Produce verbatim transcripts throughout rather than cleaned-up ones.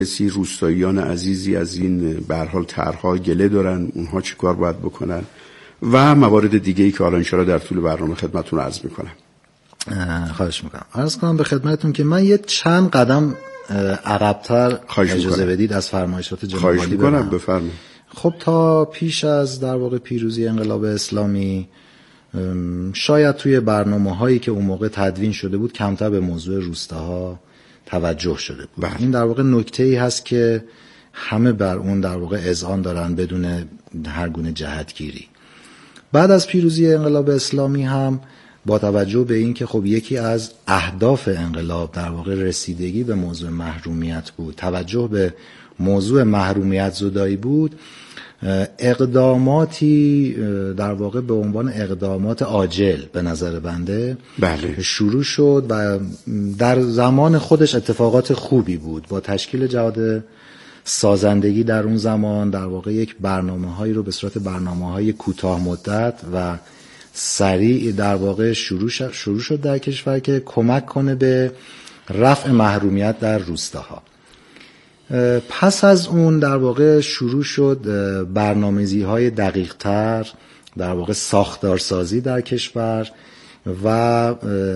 سی روستاییان عزیزی از این به هر حال طرح‌ها گله دارن، اونها چی کار باید بکنن و موارد دیگه‌ای که حالا ان شاءالله در طول برنامه خدمتتون عرض میکنم. خواهش میکنم. عرض کنم به خدمتتون که من یه چند قدم عقب‌تر اجازه بدید از فرمایشات جناب عالی. خواهش میکنم، بفرمایید. خب تا پیش از در واقع پیروزی انقلاب اسلامی شاید توی برنامه‌هایی که اون موقع تدوین شده بود کمتر به موضوع روستاها توجه شده بود. بله. این در واقع نکته‌ای هست که همه بر اون در واقع اذعان دارن بدون هر گونه جهتگیری. بعد از پیروزی انقلاب اسلامی هم با توجه به این که خب یکی از اهداف انقلاب در واقع رسیدگی به موضوع محرومیت بود، توجه به موضوع محرومیت زدایی بود، اقداماتی در واقع به عنوان اقدامات عاجل به نظر بنده بله. شروع شد و در زمان خودش اتفاقات خوبی بود. با تشکیل جهاد سازندگی در اون زمان در واقع یک برنامه‌هایی رو به صورت برنامه‌های کوتاه مدت و سریع در واقع شروع شد, شروع شد در کشور که کمک کنه به رفع محرومیت در روستاها. پس از اون در واقع شروع شد برنامه‌ریزی‌های دقیق‌تر، در واقع ساختارسازی در کشور و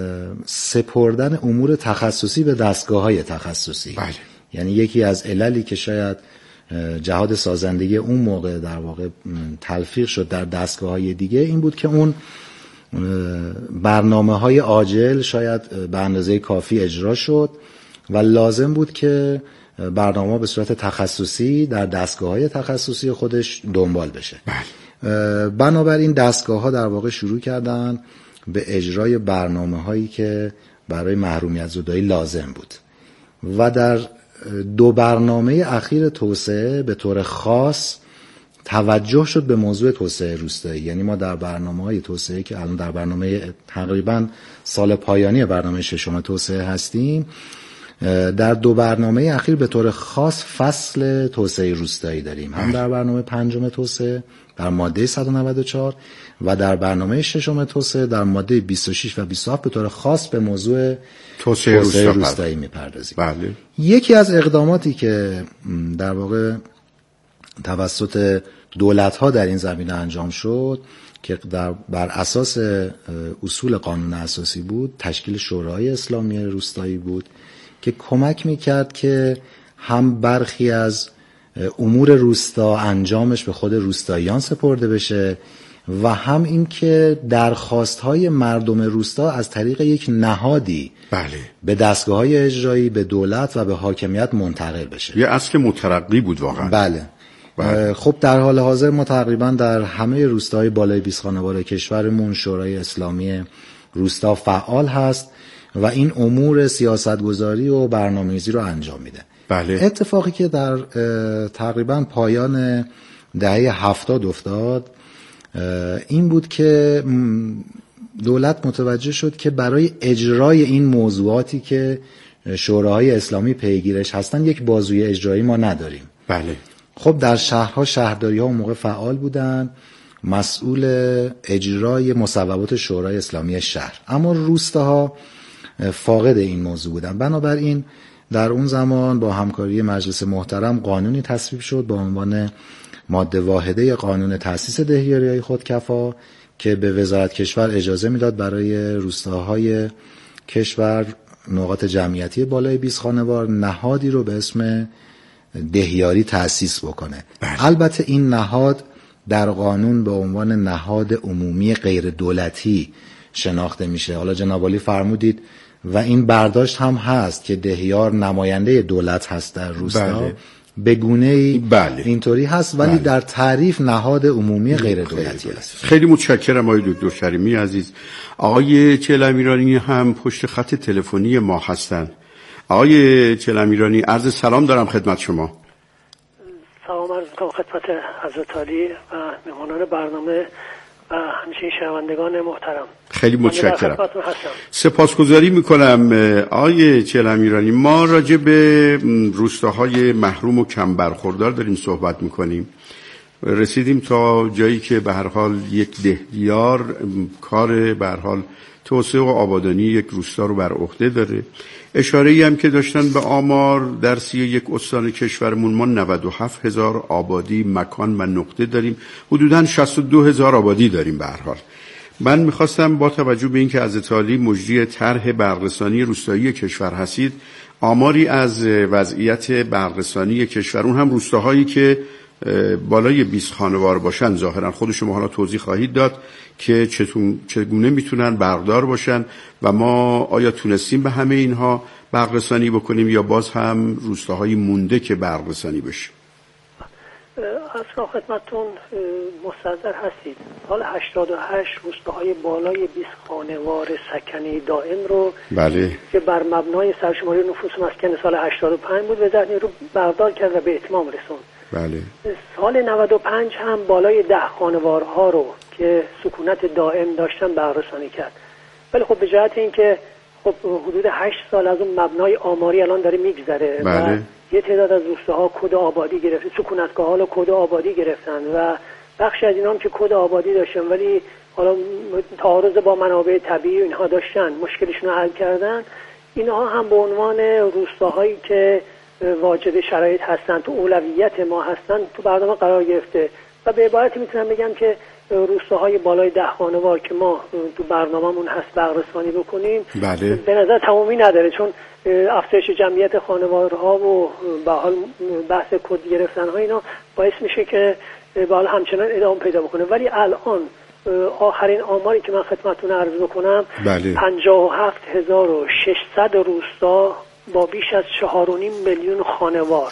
سپردن امور تخصصی به دستگاه‌های تخصصی. بله. یعنی یکی از عللی که شاید جهاد سازندگی اون موقع در واقع تلفیق شد در دستگاه‌های دیگه این بود که اون برنامه‌های عاجل شاید به اندازه کافی اجرا شد و لازم بود که برنامه به صورت تخصصی در دستگاه‌های تخصصی خودش دنبال بشه. بله. بنابراین دستگاه‌ها در واقع شروع کردن به اجرای برنامه‌هایی که برای محرومیت زدایی لازم بود و در دو برنامه اخیر توسعه به طور خاص توجه شد به موضوع توسعه روستایی. یعنی ما در برنامه‌های توسعه که الان در برنامه تقریبا سال پایانی برنامه ششم توسعه هستیم، در دو برنامه اخیر به طور خاص فصل توسعه روستایی داریم، هم در برنامه پنجم توسعه در ماده صد و نود و چهار و در برنامه ششم توسعه در ماده بیست و شش و بیست و هفت به طور خاص به موضوع توسعه, توسعه روستایی میپردازیم. بله. یکی از اقداماتی که در واقع توسط دولت‌ها در این زمینه انجام شد که در بر اساس اصول قانون اساسی بود، تشکیل شورای اسلامی روستایی بود که کمک میکرد که هم برخی از امور روستا انجامش به خود روستاییان سپرده بشه و هم این که درخواست‌های مردم روستا از طریق یک نهادی بله. به دستگاه‌های اجرایی، به دولت و به حاکمیت منتقل بشه. یه اصل مترقی بود واقعا. بله. بله. خب در حال حاضر ما تقریبا در همه روستاهای بالای بیست خانوار کشورمون شورای اسلامی روستا فعال هست و این امور سیاستگذاری و برنامه‌ریزی رو انجام میده. بله. اتفاقی که در تقریبا پایان دهه هفتاد افتاد این بود که دولت متوجه شد که برای اجرای این موضوعاتی که شوراهای اسلامی پیگیرش هستن یک بازوی اجرایی ما نداریم. بله. خب در شهرها شهرداری ها اون موقع فعال بودن، مسئول اجرای مصوبات شورای اسلامی شهر، اما روستاها فاقد این موضوع بودن. بنابراین در اون زمان با همکاری مجلس محترم قانونی تصویب شد با عنوان ماده واحده قانون تأسیس دهیاری‌های خودکفا که به وزارت کشور اجازه میداد برای روستاهای کشور نقاط جمعیتی بالای بیست خانوار نهادی رو به اسم دهیاری تأسیس بکنه. بله. البته این نهاد در قانون به عنوان نهاد عمومی غیر دولتی شناخته میشه. حالا جناب عالی فرمودید و این برداشت هم هست که دهیار نماینده دولت هست در روستا. بله. به گونه‌ای بله. اینطوری هست ولی بله. در تعریف نهاد عمومی غیر دولتی است. خیلی متشکرم آقای دکتر کریمی عزیز. آقای چهلمیرانی هم پشت خط تلفنی ما هستند. آقای چهلمیرانی عرض سلام دارم خدمت شما. سلام عرض می‌کنم خدمت حضرت عالی و مهمانان برنامه و همچنین شنوندگان محترم. خیلی متشکرم. سپاسگزاری میکنم آقای چهلمیرانی. ما راجع به روستاهای محروم و کم برخوردار داریم صحبت میکنیم. رسیدیم تا جایی که به هر حال یک دهیار کار به هر حال توسعه و آبادانی یک روستا رو بر عهده داره. اشاره‌ای هم که داشتن به آمار، در سی و یک استان کشورمون ما نود و هفت هزار آبادی مکان و نقطه داریم، حدوداً شصت و دو هزار آبادی داریم. به هر حال من میخواستم با توجه به اینکه حضرت عالی مجری طرح برقرسانی روستایی کشور هستید، آماری از وضعیت برقرسانی کشور، اون هم روستاهایی که بالای بیست خانوار باشن، ظاهرا خود شما حالا توضیح خواهید داد که چگونه میتونن برقدار باشن و ما آیا تونستیم به همه اینها برقرسانی بکنیم یا باز هم روستاهای مونده که برقرسانی بشه؟ اصلا خدمتتون مستحضر هستید سال هشتاد و هشت روستاهای بالای بیست خانوار سکنی دائم رو بله که بر مبنای سرشماری نفوس مسکن سال هشتاد و پنج بود وزارت نیرو برقدار کرد و به اتمام رسوند. بله. سال نود و پنج هم بالای ده خانوارها رو که سکونت دائم داشتن برقراری کرد. ولی خب به جهت اینکه خب حدود هشت سال از اون مبنای آماری الان داره میگذره بله. و یه تعداد از روستاها کد آبادی گرفت، سکونتگاه‌ها رو کد آبادی گرفتن و بخشی از اینا هم که کد آبادی داشتن ولی حالا تعارض با منابع طبیعی اینها داشتن، مشکلشون رو حل کردن. اینها هم به عنوان روستاهایی که واجد شرایط هستن، تو اولویت ما هستن، تو برنامه قرار گرفته و به عبارتی میتونم بگم که روستاهای بالای ده خانوار که ما تو برنامه‌مون هست بررسانی بکنیم بله. به نظر تمامی نداره، چون افزایش جمعیت خانوارها و به حال بحث کد گرفتن ها اینا باعث میشه که به حال همچنان ادامه پیدا بکنه. ولی الان آخرین آماری که من خدمتتون عرض بکنم بله. پنجاه و هفت هزار و ششصد روستا با بیش از چهار و نیم میلیون خانوار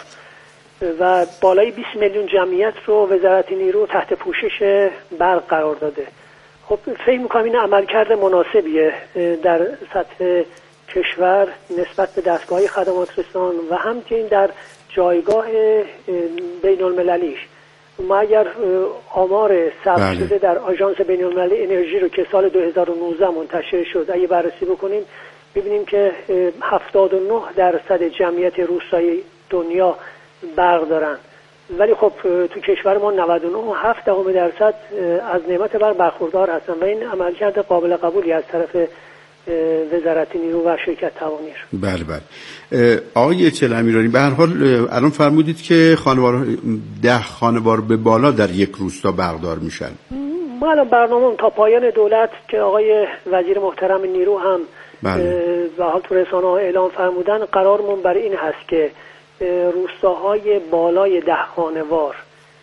و بالای بیست میلیون جمعیت رو وزارت نیرو تحت پوشش برق قرار داده. خب فکر می‌کنم این عملکرد مناسبیه در سطح کشور نسبت به دستگاه‌های خدمات رسان و همچنین در جایگاه بین‌المللیش. ما اگر آمار ثبت شده در آژانس بین‌المللی انرژی رو که سال دو هزار و نوزده منتشر شد اگه بررسی بکنیم ببینیم که هفتاد و نه درصد جمعیت روستایی دنیا برق دارن، ولی خب تو کشور ما نود و نه و هفت دهم درصد از نعمت برق برخوردار هستن و این عملکرد قابل قبولی از طرف وزارت نیرو و شرکت توانیر. بله بله. آقای چهل امیرانی به هر حال الان فرمودید که خانوار ده خانوار به بالا در یک روستا برقدار میشن. ما الان برنامه تا پایان دولت که آقای وزیر محترم نیرو هم به حال تو رسانه‌ها اعلام فرمودن، قرارمون بر این هست که روستاهای بالای ده خانوار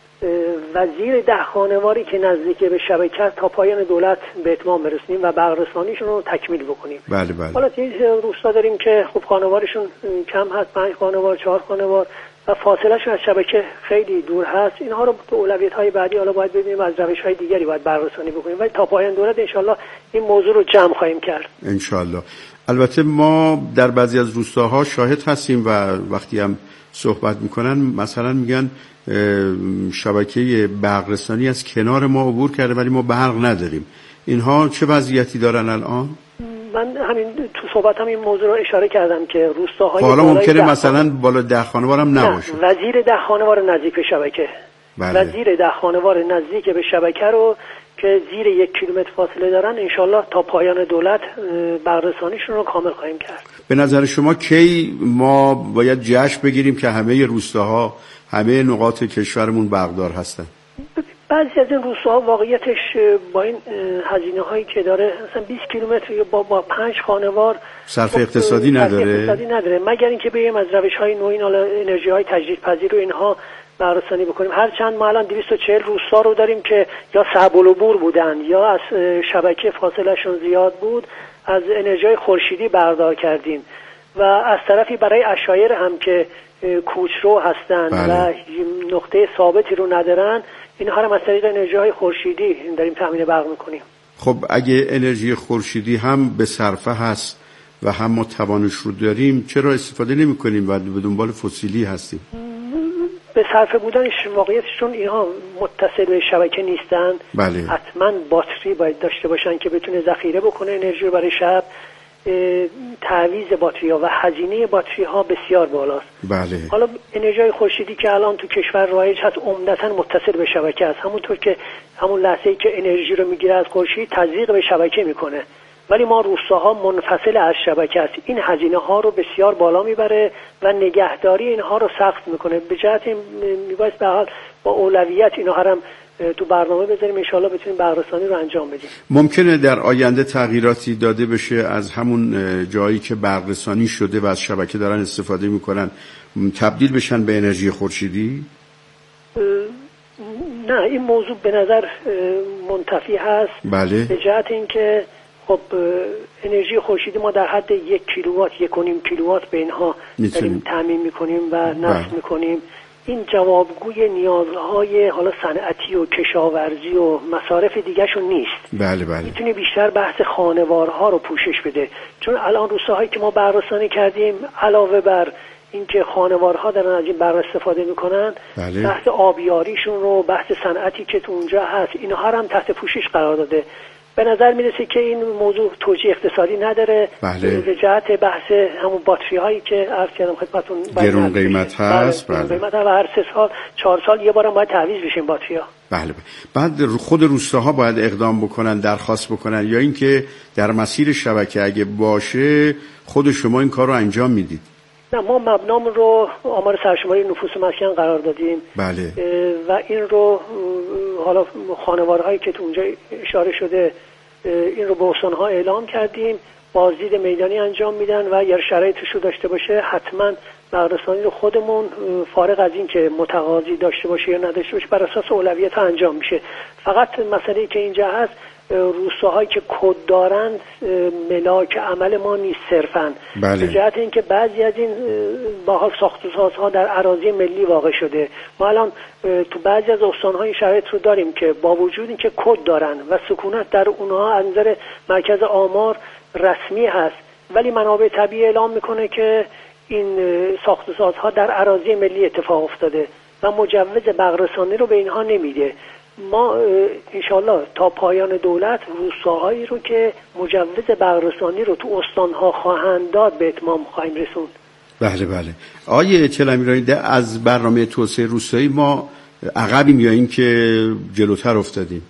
و زیر ده خانواری که نزدیک به شبکه تا پایان دولت به اتمام برسونیم و بررسانیشون رو تکمیل بکنیم. بله بله. حالا این روستا داریم که خب خانوارشون کم هست، پنج خانوار، چهار خانوار و فاصلهشون از شبکه خیلی دور هست. اینها رو تو اولویت‌های بعدی حالا باید ببینیم از روش‌های دیگری باید بررسانی بکنیم، ولی تا پایان دولت انشالله این موضوع رو جمع خواهیم کرد. انشالله. البته ما در بعضی از روستاها شاهد هستیم و وقتی هم صحبت میکنن مثلا میگن شبکه برقرسانی از کنار ما عبور کرده ولی ما برق نداریم. اینها چه وضعیتی دارن الان؟ من همین تو صحبتم این موضوع رو اشاره کردم که روستاهای حالا ممکنه مثلا بالا ده خانوار هم نباشه. نه، وزیر ده خانوار نزدیک به شبکه. بله. وزیر ده خانوار نزدیک به شبکه رو که زیر یک کیلومتر فاصله دارن انشالله تا پایان دولت بررسانیشون رو کامل خواهیم کرد. به نظر شما کی ما باید جشن بگیریم که همه روستاها همه نقاط کشورمون برقدار هستن؟ بعضی از این روستاها واقعیتش با این هزینه هایی که داره مثلا بیست کیلومتر یا با با پنج خانوار صرف اقتصادی نداره. صرف اقتصادی نداره مگر اینکه بریم از روش‌های نوین انرژی های تجدیدپذیر و اینها بررسانی بکنیم. هرچند ما الان دویست و چهل روستا رو داریم که یا صعب العبور بودن یا از شبکه فاصلهشون زیاد بود، از انرژی خورشیدی بردار کردیم و از طرفی برای عشایر هم که کوچرو هستن بله. و نقطه ثابتی رو ندارن، اینها رو از طریق انرژی های خورشیدی داریم تامین برق میکنیم. خب اگه انرژی خورشیدی هم به صرفه هست و هم ما توانش رو داریم، چرا استفاده نمی کنیم و به دنبال فسیلی هستیم؟ به صرفه بودنش واقعیتشون اینها متصل به شبکه نیستن. بله. حتما باتری باید داشته باشن که بتونه ذخیره بکنه انرژی رو برای شب. تعویض باتری ها و هزینه باتری ها بسیار بالاست. بله. حالا انرژی خورشیدی که الان تو کشور رایج هست عمدتاً متصل به شبکه است، همونطور که همون لحظه‌ای که انرژی رو میگیره از خورشید تزریق به شبکه میکنه ولی ما روستاها منفصل از شبکه است. این هزینه ها رو بسیار بالا میبره و نگهداری اینها رو سخت میکنه. به جهت میباید به حال با اولویت اینها هم تو برنامه بذاریم، ان شاءالله بتونیم بررسانی رو انجام بدیم. ممکنه در آینده تغییراتی داده بشه از همون جایی که بررسانی شده و از شبکه دارن استفاده میکنن تبدیل بشن به انرژی خورشیدی؟ نه، این موضوع به نظر منتفی هست. بله. به جهت اینکه خب انرژی خورشیدی ما در حد یک کیلووات یک و نیم کیلووات به اینها داریم تامین میکنیم و نصب میکنیم. این جوابگوی نیازهای حالا صنعتی و کشاورزی و مصارف دیگه‌شون نیست. بله بله. میتونه بیشتر بحث خانوارها رو پوشش بده، چون الان روستاهایی که ما بررسانی کردیم علاوه بر اینکه خانوارها دارن از این بر استفاده میکنن، بله. بحث آبیاریشون رو، بحث صنعتی که تو اونجا هست، اینها هم تحت پوشش قرار داده. به نظر میرسه که این موضوع توجیه اقتصادی نداره. بله. به جهت بحث همون باتری هایی که عرض کردم خدمتتون گرون قیمت هست. بله. قیمت و هر سه سال چهار سال یه بارم باید تعویض بشین باتری ها. بله. بعد خود روستاها باید اقدام بکنن، درخواست بکنن، یا اینکه در مسیر شبکه اگه باشه خود شما این کار رو انجام میدید؟ نه، ما مبنام رو آمار سرشماری نفوس مسکن قرار دادیم. بله. و این رو حالا خانوارهایی که تو اونجا اشاره شده این رو به استانها اعلام کردیم، بازدید میدانی انجام میدن و اگر شرایطش رو داشته باشه حتما بررسانی رو خودمون فارغ از این که متقاضی داشته باشه یا نداشته باشه بر اساس اولویت ها انجام میشه. فقط مسئله که اینجا هست روستاهایی که کد دارن ملاک عمل ما نیست صرفاً. بله. به جهت اینکه بعضی از این با حال ساخت و سازها در اراضی ملی واقع شده. ما الان تو بعضی از استان‌های شرایط رو داریم که با وجود اینکه کد دارن و سکونت در اونها از نظر مرکز آمار رسمی هست، ولی منابع طبیعی اعلام میکنه که این ساخت و سازها در اراضی ملی اتفاق افتاده و مجوز برق‌رسانی رو به اینها نمیده. ما انشالله تا پایان دولت روستاهایی رو که مجوز برق‌رسانی رو تو استانها خواهند داد به اتمام خواهیم رسوند. بله بله. آیه چلمیرانی از برنامه توسعه روستایی ما عقبیم یا این که جلوتر افتادیم؟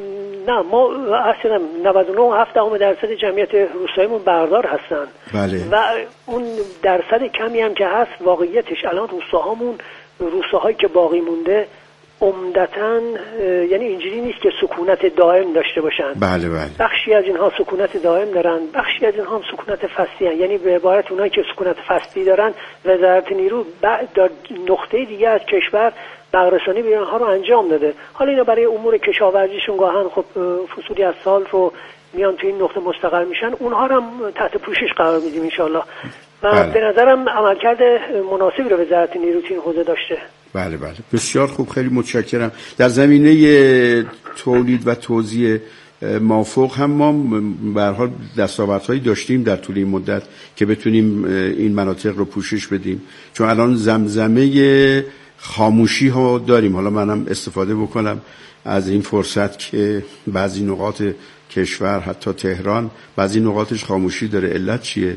نه، ما اصلا نود و نه و هفت دهم درصد جمعیت روستاییمون برقدار هستن. بله. و اون درصد کمی هم که هست واقعیتش الان روستاهامون روستاهایی که باقی مونده عمدتاً یعنی اینجوری نیست که سکونت دائم داشته باشن. بله بله. بخشی از اینها سکونت دائم دارن، بخشی از اینها هم سکونت فصلی هن. یعنی به عبارت اونایی که سکونت فصلی دارن وزارت نیرو در نقطه دیگه از کشور برق‌رسانی به اینها رو انجام داده. حالا اینا برای امور کشاورزیشون گاهن خب فصولی از سال رو میان تو این نقطه مستقر میشن، اونها رو هم تحت پوشش قرار میدیم انشالله. و بله. به نظرم عملکرد مناسبی رو وزارت نیرو تو این حوزه داشته. بله بله، بسیار خوب، خیلی متشکرم. در زمینه تولید و توزیع مافوق هم ما به هر حال دستاوردهایی داشتیم در طول این مدت که بتونیم این مناطق رو پوشش بدیم، چون الان زمزمه خاموشی ها داریم. حالا منم استفاده بکنم از این فرصت که بعضی نقاط کشور حتی تهران بعضی نقاطش خاموشی داره. علت چیه؟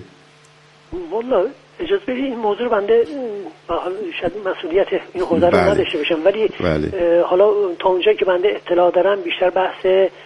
والله اجازه بدید این موضوع رو بنده شاید مسئولیت این حوزه رو نداشته باشم، ولی بله. حالا تا اونجایی که بنده اطلاع دارم بیشتر بحث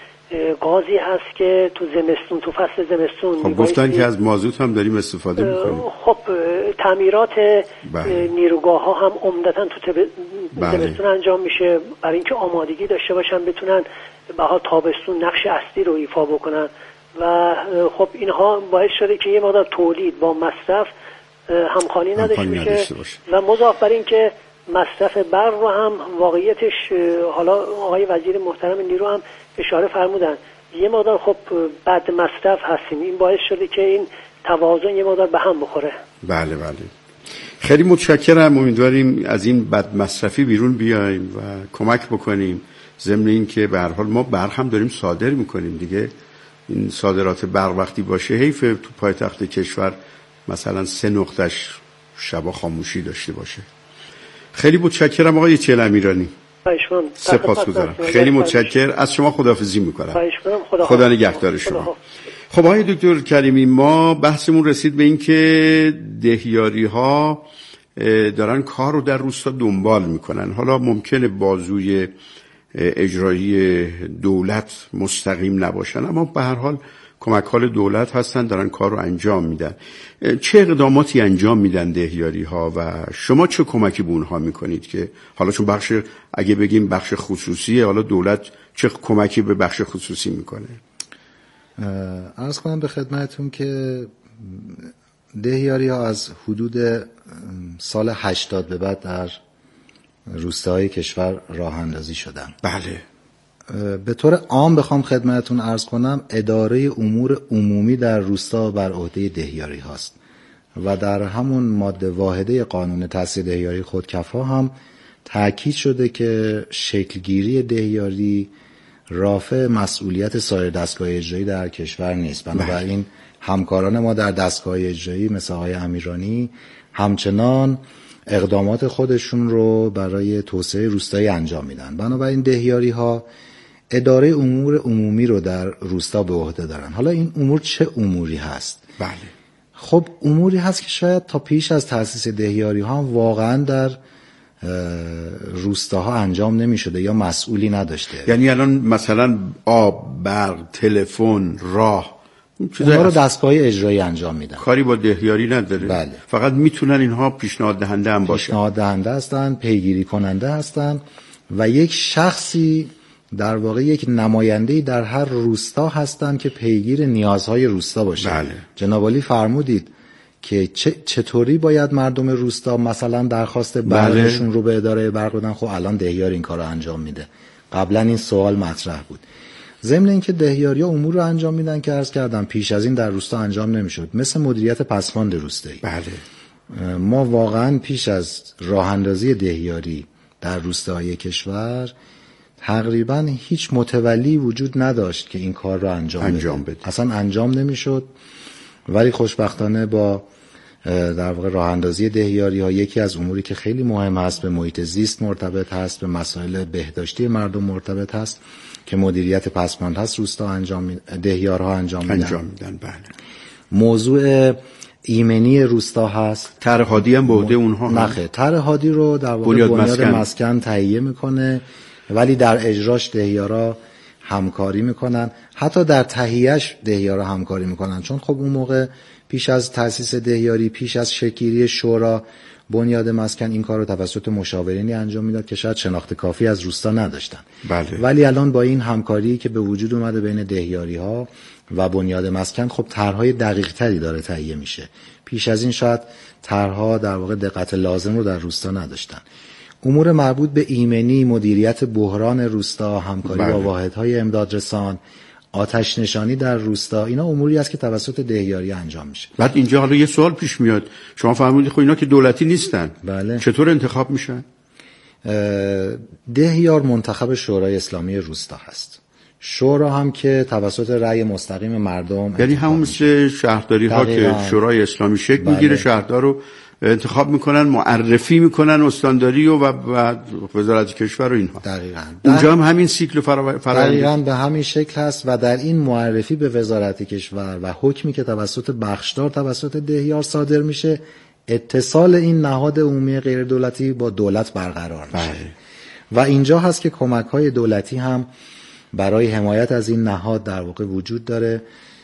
گازی هست که تو زمستون تو فصل زمستون خب گفتن که از مازوت هم داریم استفاده میکنیم. خب تعمیرات بله. نیروگاه ها هم عمدتاً تو تب... بله. زمستون انجام میشه برای اینکه آمادگی داشته باشن بتونن به حال تابستون نقش اصلی رو ایفا بکنن و خب اینها باعث شده که یه مقدار تولید با مصرف همخوانی نداشته باشه و مضاف بر این که مصرف برق رو هم واقعیتش حالا آقای وزیر محترم نیرو هم اشاره فرمودن یه مقدار خب بد مصرف هستیم، این باعث شده که این توازن یه مقدار به هم بخوره. بله بله، خیلی متشکرم. امیدواریم از این بد مصرفی بیرون بیایم و کمک بکنیم، ضمن این که به هر حال ما برق هم داریم صادر میکنیم دیگه. این صادرات برق وقتی باشه حیف تو پایتخت کشور مثلا سه نقطش شبا خاموشی داشته باشه. خیلی متشکرم آقای چهلمیرانی. سپاسگزارم. خیلی متشکر از شما. خداحافظی میکنم. خدا, خدا نگهدار شما. خب آقای دکتر کریمی، ما بحثمون رسید به این که دهیاری ها دارن کار رو در روستا دنبال میکنن. حالا ممکنه بازوی اجرایی دولت مستقیم نباشن، اما به هر حال کمک‌های دولت هستن، دارن کار رو انجام میدن. چه اقداماتی انجام میدن دهیاری ها و شما چه کمکی به اونها میکنید؟ که حالا چون بخش اگه بگیم بخش خصوصیه، حالا دولت چه کمکی به بخش خصوصی میکنه؟ عرض کنم به خدمتون که دهیاری ها از حدود سال هشتاد به بعد در روستاهای کشور راه اندازی شدن. بله. به طور عام بخوام خدمتون عرض کنم، اداره امور عمومی در روستا بر عهده دهیاری هاست و در همون ماده واحده قانون تأسیس دهیاری خودکفا هم تأکید شده که شکلگیری دهیاری رافع مسئولیت سایر دستگاه اجرایی در کشور نیست. بنابراین همکاران ما در دستگاه اجرایی مثل آقای امیرانی همچنان اقدامات خودشون رو برای توسعه روستایی انجام میدن. بنابراین دهیاری ها اداره امور عمومی رو در روستا به عهده دارن. حالا این امور چه اموری هست؟ بله. خب اموری هست که شاید تا پیش از تأسیس دهیاری ها واقعا در روستاها انجام نمی شده یا مسئولی نداشته. یعنی الان مثلا آب، برق، تلفن، راه، اونها رو دستگاه اجرایی انجام میدن، کاری با دهیاری نداره. بله. فقط میتونن اینها پیشنهاد دهنده هم باشن، پیشنهاد دهنده هستن، پیگیری کننده هستن و یک شخصی در واقع یک نماینده‌ای در هر روستا هستن که پیگیر نیازهای روستا باشه. بله. جناب عالی فرمودید که چطوری باید مردم روستا مثلا درخواست برقشون رو به اداره برق بدن. خب الان دهیار این کار رو انجام میده. قبلا این سوال مطرح بود. ضمن اینکه دهیاری‌ها امور رو انجام میدن که عرض کردم پیش از این در روستا انجام نمیشد، مثل مدیریت پسماند روستایی. بله. ما واقعا پیش از راه اندازی دهیاری در روستاهای کشور تقریبا هیچ متولی وجود نداشت که این کار رو انجام, انجام بده. بده. اصلا انجام نمیشد. ولی خوشبختانه با در واقع راه اندازی دهیاری ها یکی از اموری که خیلی مهم هست به محیط زیست مرتبط هست، به مسائل بهداشتی مردم مرتبط هست که مدیریت پسماند هست روستا انجام دهیارها انجام میدن. انجام میدن. بله. موضوع ایمنی روستا هست. طرح هادی هم به عهده اونها هست. نخه طرح هادی رو در واقع بنیاد, بنیاد مسکن. مسکن تهیه میکنه، ولی در اجراش دهیارا همکاری میکنن. حتی در تهیهش دهیارا همکاری میکنن، چون خب اون موقع پیش از تأسیس دهیاری، پیش از شکل‌گیری شورا، بنیاد مسکن این کار رو توسط مشاورینی انجام میداد که شاید شناخت کافی از روستا نداشتن. بله. ولی الان با این همکاری که به وجود اومده بین دهیاری ها و بنیاد مسکن، خب طرح‌های دقیق‌تری داره تهیه میشه. پیش از این شاید طرح‌ها در واقع دقت لازم رو در روستا نداشتن. امور مربوط به ایمنی، مدیریت بحران روستا، همکاری بله. با واحدهای امدادرسان، آتش نشانی در روستا، اینا اموری است که توسط دهیاری انجام میشه. بعد اینجا حالا یه سوال پیش میاد، شما فرمودید خب اینا که دولتی نیستن، بله. چطور انتخاب میشن؟ دهیار منتخب شورای اسلامی روستا هست. شورا هم که توسط رأی مستقیم مردم، یعنی همون مثل شهرداری ها که شورای اسلامی شکل بله. میگیره، شهردار رو انتخاب میکنن، معرفی میکنن استانداری و و وزارت کشور و اینها. دقیقاً. اونجا هم همین سیکل فرآیند دقیقاً به همین شکل هست و در این معرفی به وزارت کشور و حکمی که توسط بخشدار توسط دهیار صادر میشه، اتصال این نهاد عمومی غیر دولتی با دولت برقرار میشه. بله. و اینجا هست که کمک‌های دولتی هم برای حمایت از این نهاد در واقع وجود داره.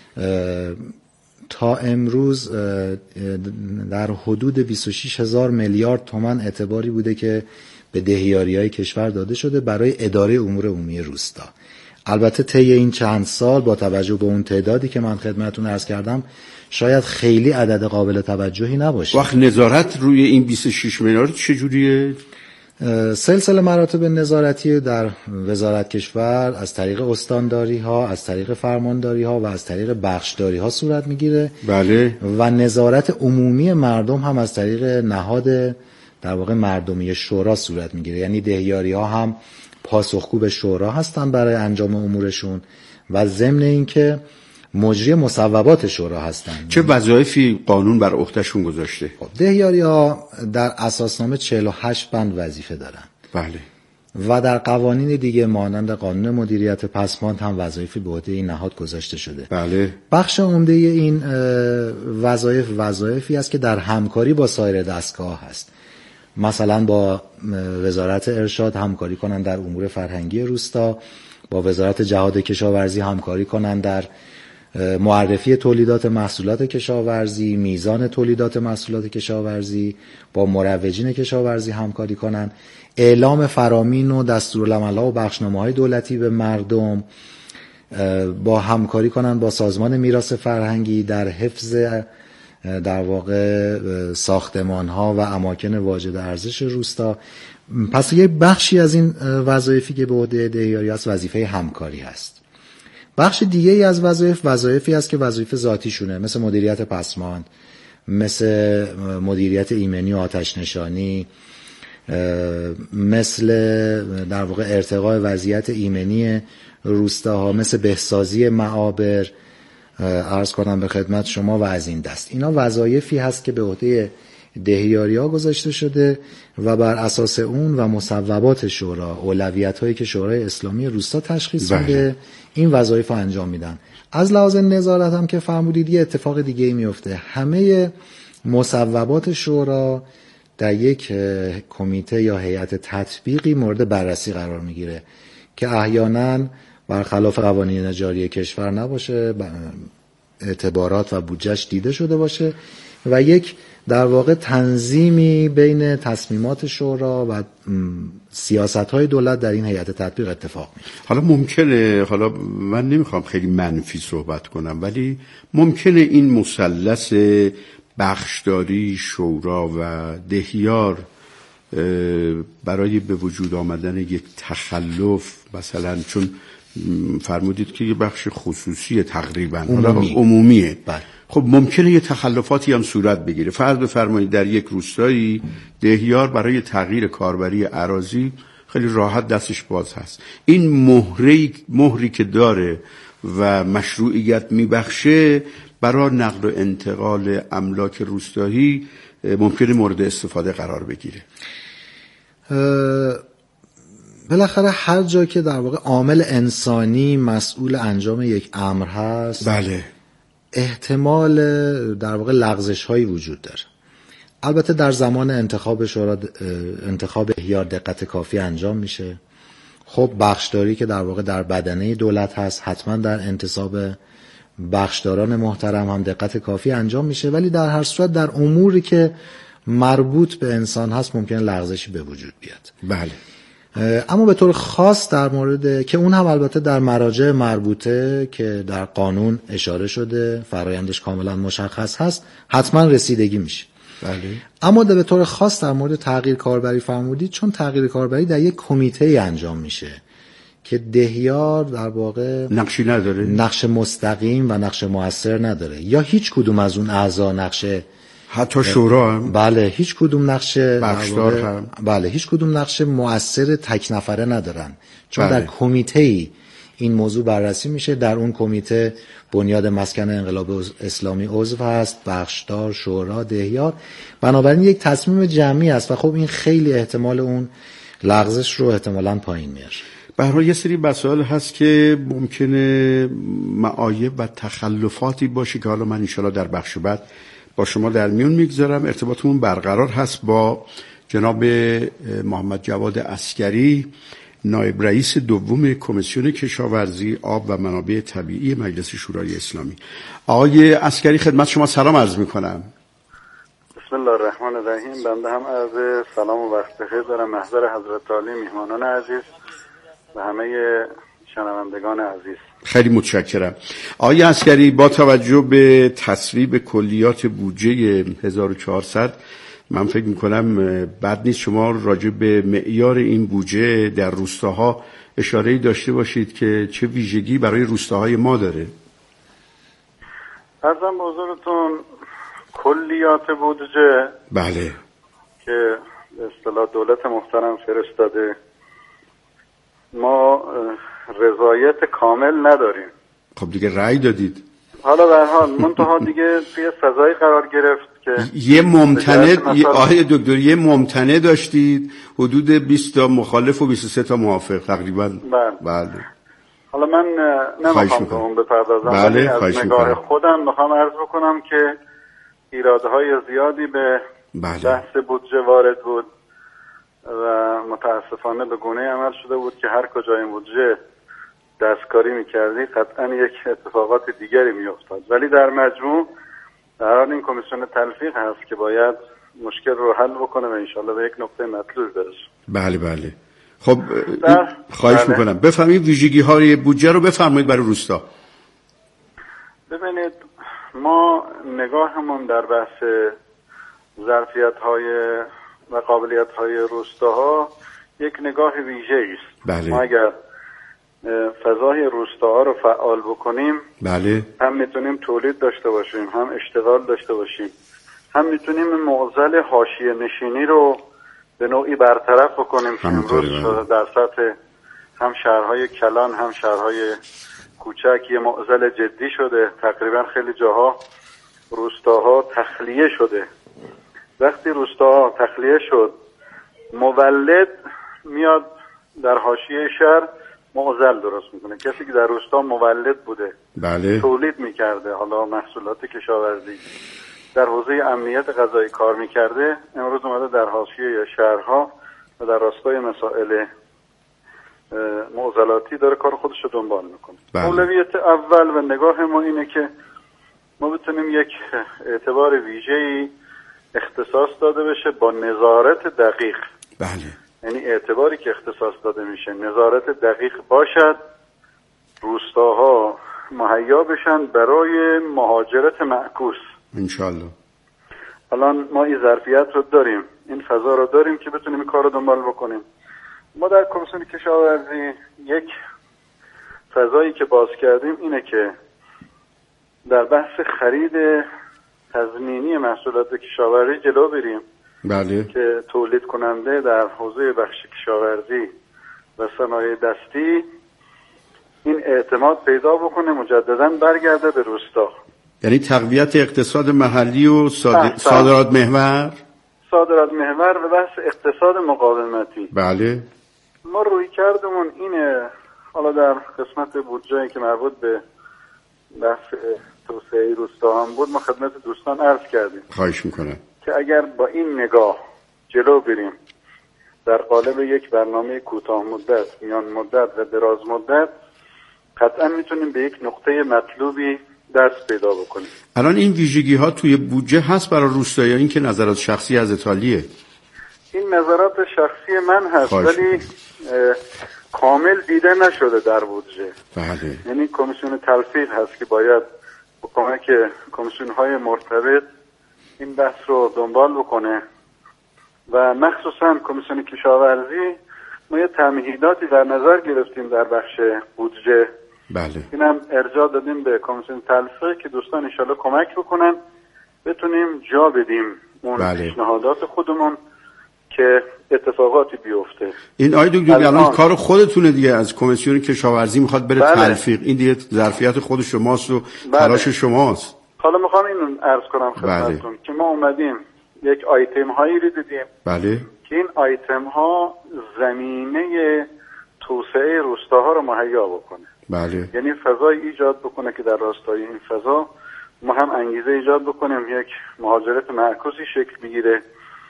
تا امروز در حدود بیست و شش هزار میلیارد تومان اعتباری بوده که به دهیاری‌های کشور داده شده برای اداره امور عمومی روستا. البته طی این چند سال با توجه به اون تعدادی که من خدمتتون عرض کردم شاید خیلی عدد قابل توجهی نباشه. وقت نظارت روی این بیست و شش میلیارد چجوریه؟ سلسله مراتب نظارتی در وزارت کشور از طریق استانداری ها، از طریق فرمانداری ها و از طریق بخشداری ها صورت میگیره. بله. و نظارت عمومی مردم هم از طریق نهاد در واقع مردمی شورا صورت میگیره. یعنی دهیاری ها هم پاسخگو به شورا هستن برای انجام امورشون و ضمن اینکه مجری مصوبات شورا هستن. چه وظایفی قانون بر عهدهشون گذاشته؟ دهیاری ها در اساسنامه چهل و هشت بند وظیفه دارن. بله. و در قوانین دیگه مانند قانون مدیریت پسماند هم وظایفی به عهده این نهاد گذاشته شده. بله. بخش عمده این وظایف وظایفی است که در همکاری با سایر دستگاه هست. مثلا با وزارت ارشاد همکاری کنن در امور فرهنگی روستا، با وزارت جهاد کشاورزی همکاری کنن در معرفی تولیدات محصولات کشاورزی، میزان تولیدات محصولات کشاورزی، با مروجین کشاورزی همکاری کنن، اعلام فرامین و دستورالعمل‌ها و بخشنامه‌های دولتی به مردم، با همکاری کنن با سازمان میراث فرهنگی در حفظ در واقع ساختمان‌ها و اماکن واجد ارزش روستا. پس یه بخشی از این وظایفی که به عهده دهیاری است وظیفه همکاری است. بخش دیگه ای از وظایف وظایفی است که وظایف ذاتیشونه، مثل مدیریت پسماند، مثل مدیریت ایمنی و آتش نشانی، مثل در واقع ارتقاء وضعیت ایمنی روستاها، مثل بهسازی معابر، عرض کنم به خدمت شما و از این دست. اینا وظایفی هست که به عهده دهیاری‌ها گذاشته شده و بر اساس اون و مصوبات شورا، اولویت‌هایی که شورای اسلامی روستا تشخیص میده، این وظایف رو انجام میدن. از لحاظ نظارت هم که فرمودید یه اتفاق دیگه ای میفته. همه مصوبات شورا در یک کمیته یا هیئت تطبیقی مورد بررسی قرار میگیره که احیانا برخلاف قوانین جاری کشور نباشه، اعتبارات و بودجهش دیده شده باشه و یک در واقع تنظیمی بین تصمیمات شورا و سیاست‌های دولت در این هیئت تطبیق اتفاق میفته. حالا ممکنه، حالا من نمیخوام خیلی منفی صحبت کنم، ولی ممکنه این مثلث بخشداری، شورا و دهیار برای به وجود آمدن یک تخلف، مثلا چون فرمودید که یه بخش خصوصی تقریبا عمومی. عمومیه بله. خب ممکنه یه تخلفاتی هم صورت بگیره. فرض بفرمایید در یک روستایی دهیار برای تغییر کاربری اراضی خیلی راحت دستش باز هست. این مهری مهری که داره و مشروعیت میبخشه برای نقل و انتقال املاک روستایی ممکنه مورد استفاده قرار بگیره. بالاخره هر جا که در واقع عامل انسانی مسئول انجام یک امر هست، بله، احتمال در واقع لغزش هایی وجود داره. البته در زمان انتخاب شورا، انتخاب دهیار دقت کافی انجام میشه. خب بخشداری که در واقع در بدنه دولت هست، حتما در انتصاب بخشداران محترم هم دقت کافی انجام میشه، ولی در هر صورت در اموری که مربوط به انسان هست ممکن لغزشی به وجود بیاد. بله. اما به طور خاص در مورد که اون هم البته در مراجع مربوطه که در قانون اشاره شده، فرایندش کاملا مشخص هست، حتما رسیدگی میشه. بله. اما به طور خاص در مورد تغییر کاربری فرمودید، چون تغییر کاربری در یک کمیته انجام میشه که دهیار در واقع نقشی نداره، نقش مستقیم و نقش مؤثر نداره، یا هیچ کدوم از اون اعضا نقش، حتی شورا هم بله هیچ کدوم نقش بخشدار هم بله هیچ کدوم نقش مؤثر تک نفره ندارن، چون بله. در کمیته‌ای این موضوع بررسی میشه. در اون کمیته بنیاد مسکن انقلاب اسلامی عضو هست، بخشدار، شورا، دهیار. بنابراین یک تصمیم جمعی است و خب این خیلی احتمال اون لغزش رو احتمالاً پایین میاره. به هر حال یه سری مسائل هست که ممکنه معایب و تخلفاتی باشه که حالا من انشالله در بخش بعد با شما در میون میگذارم. ارتباطمون برقرار هست با جناب محمد جواد عسکری، نایب رئیس دوم کمیسیون کشاورزی، آب و منابع طبیعی مجلس شورای اسلامی. آقای عسکری خدمت شما سلام عرض میکنم. بسم الله الرحمن الرحیم. بنده هم عرض سلام و وقت بخیر دارم محضر حضرت عالی، میهمانان عزیز و همه شنوندگان عزیز. خیلی متشکرم. آقای عسکری، با توجه به تصویب کلیات بودجه هزار و چهارصد من فکر میکنم بد نیست شما راجع به معیار این بودجه در روستاها اشاره‌ای داشته باشید که چه ویژگی برای روستاهای ما داره. عرضم به حضورتون کلیات بودجه بله که به اصطلاح دولت محترم فرستاده، ما رضایت کامل نداریم. خب دیگه رأی دادید. حالا به هر حال منتها دیگه توی سزایی قرار گرفت که یه ممتنع، یه آقای دکتر یه ممتنع داشتید، حدود بیست تا مخالف و بیست و سه تا موافق تقریبا. بله. بله. حالا من نمیخوام به اون بپردازم، ولی بله. از نگاه خودم میخوام عرض بکنم که ایرادهای زیادی به بله. بحث بودجه وارد بود و متاسفانه به گونه عمل شده بود که هر کجا این بودجه دستکاری میکردی قطعا یک اتفاقات دیگری میافتاد. ولی در مجموع در حال این کمیسیون تلفیق هست که باید مشکل رو حل بکنه و انشالله به یک نقطه مطلوب برسه. بله بله. خب خواهش بله. میکنم بفرمایید ویژگی های بودجه رو بفرمایید برای روستا. ببینید ما نگاهمون در بحث ظرفیت های و قابلیت های روستاها یک نگاه ویژه است. بله. ما اگر فضای روستاها رو فعال بکنیم بله. هم میتونیم تولید داشته باشیم، هم اشتغال داشته باشیم، هم میتونیم معضل حاشیه نشینی رو به نوعی برطرف بکنیم که امروز شده در سطح هم شهرهای کلان هم شهرهای کوچک یه معضل جدی شده. تقریبا خیلی جاها روستاها تخلیه شده. وقتی روستاها تخلیه شد مولد میاد در حاشیه شهر معضل درست میکنه. کسی که در روستا مولد بوده بله. تولید میکرده، حالا محصولات کشاورزی، در حوزه امنیت غذایی کار میکرده، امروز اومده در حاشیه شهرها و در راستای مسائل معضلاتی داره کار خودش رو دنبال میکنه. بله. اولویت اول و نگاه ما اینه که ما بتونیم یک اعتبار ویژه‌ای اختصاص داده بشه با نظارت دقیق. بله. یعنی اعتباری که اختصاص داده میشه نظارت دقیق باشد، روستاها مهیا بشن برای مهاجرت معکوس انشالله. الان ما این ظرفیت رو داریم، این فضا رو داریم که بتونیم این کار رو دنبال بکنیم. ما در کمیسیون کشاورزی یک فضایی که باز کردیم اینه که در بحث خرید تضمینی محصولات کشاورزی جلو بریم. بله. که تولید کننده در حوزه بخش کشاورزی و صنایع دستی این اعتماد پیدا بکنه، مجددا برگرده به روستا. یعنی تقویت اقتصاد محلی و صاد... صادرات محور صادرات محور و بحث اقتصاد مقاومتی. بله. ما روی کردمون اینه، حالا در قسمت بودجه‌ای که مربوط به بحث توسعه روستا هم بود ما خدمت دوستان عرض کردیم. خواهش میکنم که اگر با این نگاه جلو بریم در قالب یک برنامه کوتاه مدت، میان مدت و دراز مدت، قطعا میتونیم به یک نقطه مطلوبی دست پیدا بکنیم. الان این ویژگی ها توی بودجه هست برای روستا یا این که نظرات شخصی از ایتالیه؟ این نظرات شخصی من هست ولی کامل دیده نشده در بودجه. بله. یعنی کمیسیون تلفیق هست که باید با کمک کمیسیون های مرتبط این بحث رو دنبال بکنه و مخصوصا کمیسیون کشاورزی ما یه تمهیداتی در نظر گرفتیم در بخش بودجه. بله. اینم ارجاع دادیم به کمیسیون تلفیق که دوستان انشالله کمک بکنن بتونیم جا بدیم اون بله. پیشنهادات خودمون که اتفاقاتی بیفته. این آید دکتر الان کار خودتونه دیگه، از کمیسیون کشاورزی میخواد بره بله. تلفیق، این دیگه ظرفیت خود شماست و بله. تلاش شماست. حالا میخوام اینو عرض کنم خدمتتون بله. که ما اومدیم یک آیتم هایی رو دیدیم بله. که این آیتم ها زمینه توسعه روستاها رو مهیا بکنه. بله. یعنی فضای ایجاد بکنه که در راستای این فضا ما هم انگیزه ایجاد بکنیم یک مهاجرت معکوسی شکل بگیره،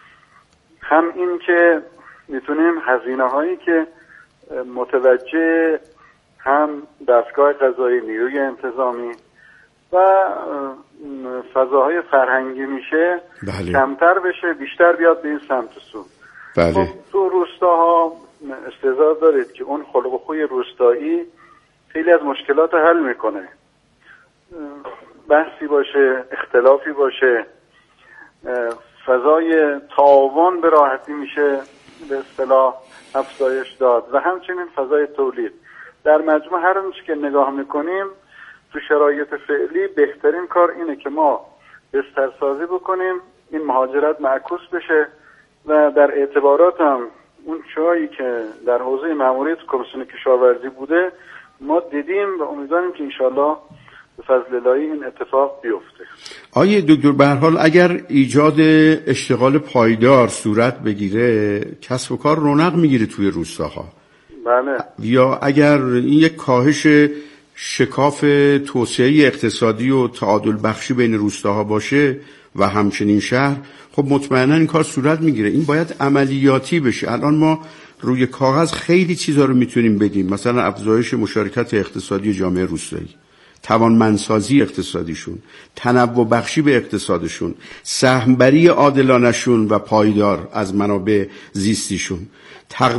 هم این که میتونیم هزینه هایی که متوجه هم دستگاه قضایی، نیروی انتظامی و فضاهای فرهنگی میشه بله. کمتر بشه، بیشتر بیاد به این سمت سو. بله. خب تو روستاها استعداد دارید که اون خلق و خوی روستایی خیلی از مشکلات حل میکنه. بحثی باشه، اختلافی باشه، فضای تعاون به راحتی میشه به اصطلاح افزایش داد و همچنین فضای تولید. در مجموع هر اونچه که نگاه میکنیم تو شرایط فعلی بهترین کار اینه که ما بسترسازی بکنیم این مهاجرت معکوس بشه و در اعتبارات هم اون چایی که در حوزه ماموریت کمیسیون کشاورزی بوده ما دیدیم و امیدواریم که انشالله به فضل الهی این اتفاق بیفته. آیه دکتر به هر حال اگر ایجاد اشتغال پایدار صورت بگیره کسب و کار رونق میگیره توی روستاها. بله. یا اگر این یک کاهش شکاف توسعه اقتصادی و تعادل بخشی بین روستاها باشه و همچنین شهر، خب مطمئنا این کار صورت میگیره. این باید عملیاتی بشه. الان ما روی کاغذ خیلی چیزا رو میتونیم بگیم، مثلا افزایش مشارکت اقتصادی جامعه روستایی، توانمندسازی اقتصادیشون، تنوع بخشی به اقتصادشون، سهمبری عادلانه‌شون و پایدار از منابع زیستیشون،